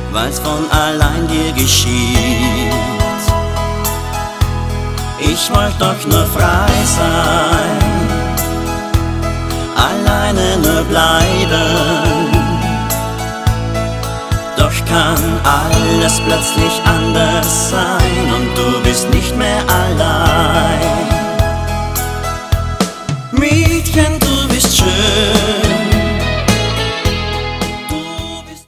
weil's von allein dir geschieht. Ich wollt doch nur frei sein, alleine nur bleiben. Doch kann alles plötzlich anders sein und du bist nicht mehr allein.